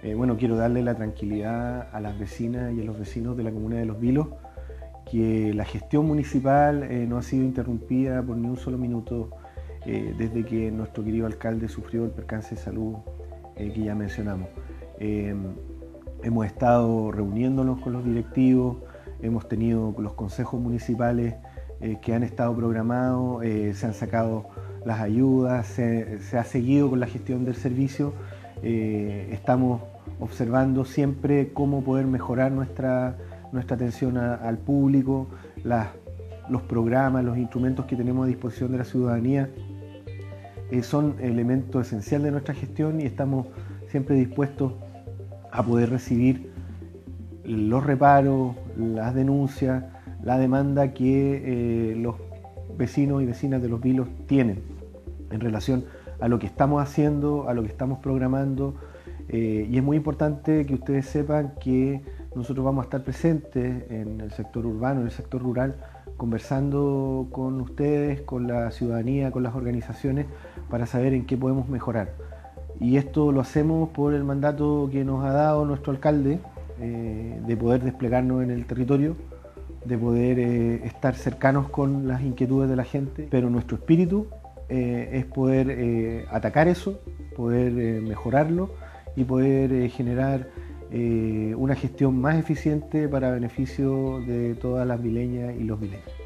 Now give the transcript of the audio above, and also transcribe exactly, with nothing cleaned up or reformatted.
Eh, bueno, quiero darle la tranquilidad a las vecinas y a los vecinos de la comuna de Los Vilos que la gestión municipal eh, no ha sido interrumpida por ni un solo minuto eh, desde que nuestro querido alcalde sufrió el percance de salud eh, que ya mencionamos. Eh, hemos estado reuniéndonos con los directivos, hemos tenido los consejos municipales eh, que han estado programados, eh, se han sacado las ayudas, se, se ha seguido con la gestión del servicio. Eh, estamos observando siempre cómo poder mejorar nuestra, nuestra atención a, al público, las, los programas, los instrumentos que tenemos a disposición de la ciudadanía eh, son elementos esenciales de nuestra gestión y estamos siempre dispuestos a poder recibir los reparos, las denuncias, la demanda que eh, los vecinos y vecinas de Los Vilos tienen en relación a lo que estamos haciendo, a lo que estamos programando, eh, y es muy importante que ustedes sepan que nosotros vamos a estar presentes en el sector urbano, en el sector rural, conversando con ustedes, con la ciudadanía, con las organizaciones, para saber en qué podemos mejorar. Y esto lo hacemos por el mandato que nos ha dado nuestro alcalde, eh, de poder desplegarnos en el territorio, de poder eh, estar cercanos con las inquietudes de la gente, pero nuestro espíritu eh, es poder eh, atacar eso, poder eh, mejorarlo y poder eh, generar eh, una gestión más eficiente para beneficio de todas las vileñas y los vileños.